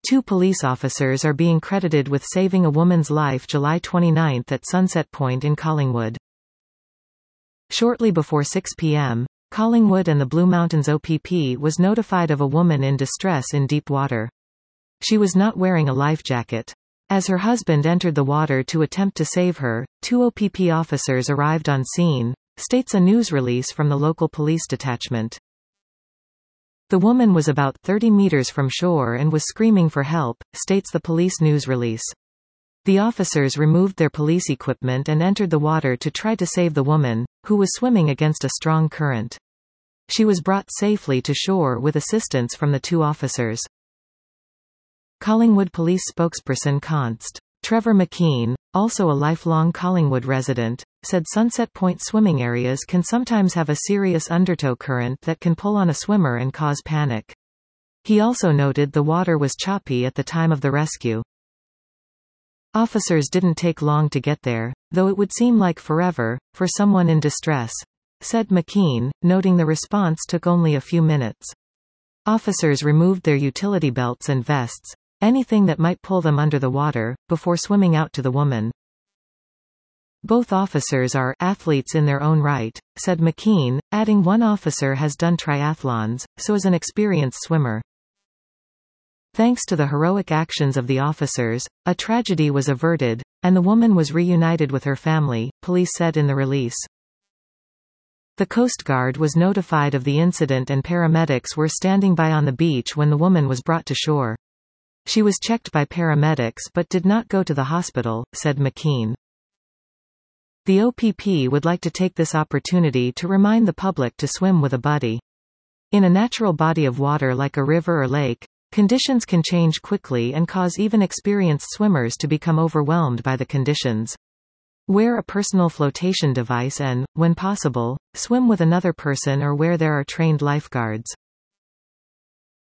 Two police officers are being credited with saving a woman's life July 29 at Sunset Point in Collingwood. Shortly before 6 p.m., Collingwood and the Blue Mountains OPP was notified of a woman in distress in deep water. She was not wearing a life jacket. As her husband entered the water to attempt to save her, two OPP officers arrived on scene, states a news release from the local police detachment. The woman was about 30 meters from shore and was screaming for help, states the police news release. The officers removed their police equipment and entered the water to try to save the woman, who was swimming against a strong current. She was brought safely to shore with assistance from the two officers. Collingwood Police spokesperson Const. Trevor McKean, also a lifelong Collingwood resident, said Sunset Point swimming areas can sometimes have a serious undertow current that can pull on a swimmer and cause panic. He also noted the water was choppy at the time of the rescue. Officers didn't take long to get there, though it would seem like forever, for someone in distress, said McKean, noting the response took only a few minutes. Officers removed their utility belts and vests, anything that might pull them under the water, before swimming out to the woman. Both officers are athletes in their own right, said McKean, adding one officer has done triathlons, so is an experienced swimmer. Thanks to the heroic actions of the officers, a tragedy was averted, and the woman was reunited with her family, police said in the release. The Coast Guard was notified of the incident and paramedics were standing by on the beach when the woman was brought to shore. She was checked by paramedics but did not go to the hospital, said McKean. The OPP would like to take this opportunity to remind the public to swim with a buddy. In a natural body of water like a river or lake, conditions can change quickly and cause even experienced swimmers to become overwhelmed by the conditions. Wear a personal flotation device and, when possible, swim with another person or where there are trained lifeguards.